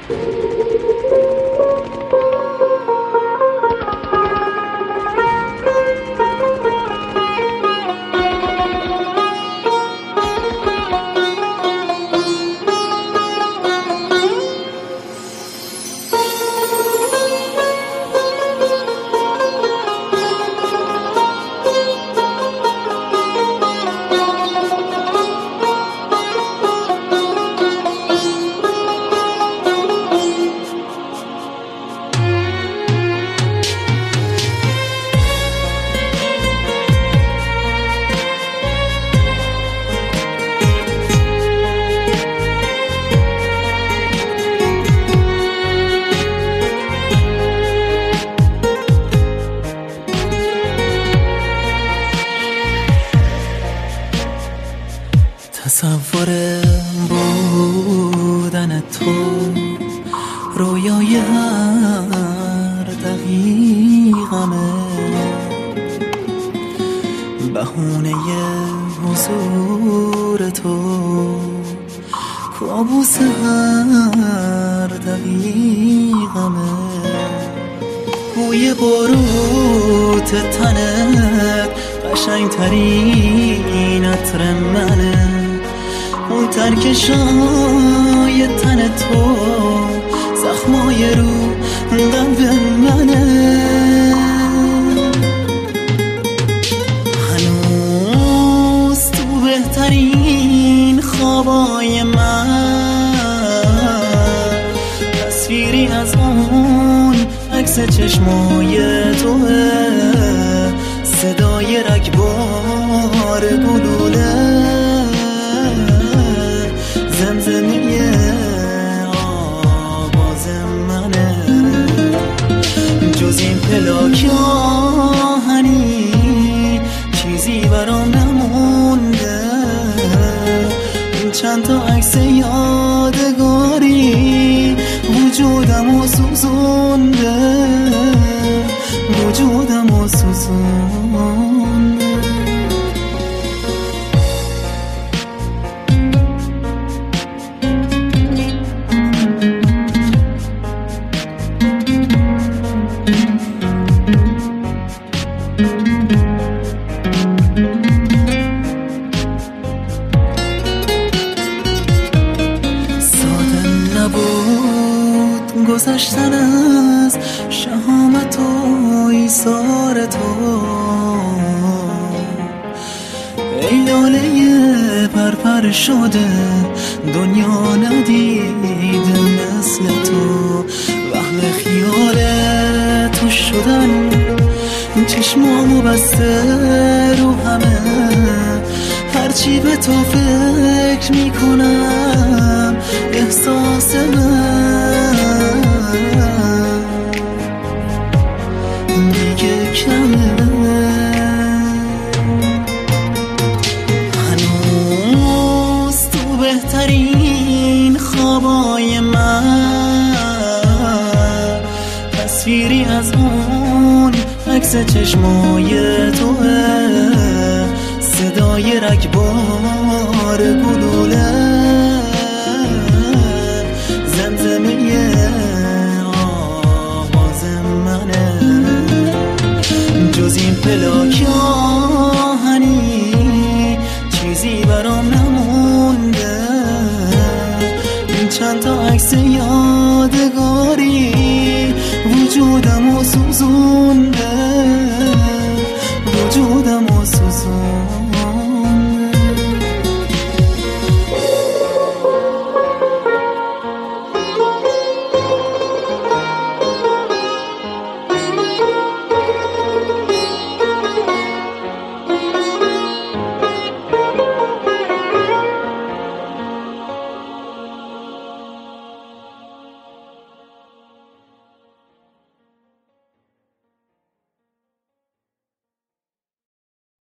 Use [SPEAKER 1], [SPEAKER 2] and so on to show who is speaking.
[SPEAKER 1] تصور بودن تو رویای هر دقیقمه، بهونه حضور تو کابوس هر دقیقمه. بوی باروت تنت قشنگترین عطر منه، اون ترکشای تن تو زخمای رو قلب منه. هنوز تو بهترین خوابای من تصویری از اون عکس چشمای توه، صدای رگبار گلوله، زمزمه آواز منه. جز این پلاک آهنی چیزی برام نمونده، چند تا عکس یادگاری وجودمو سوزونده، وجودمو سوزونده. گذشتن از شهامت و ایثار تو، ای لاله پرپر شده دنیا ندیده مثل تو. وهم خیال تو شدن چشمامو بسته رو همه، هرچی به تو فکر میکنم احساس من دیگه کمه. هنوز تو بهترین خوابای من تصویری از اون عکس چشمای توه، صدای رگبار گلوله، زمزمه آواز منه. جز این پلاک آهنی چیزی برام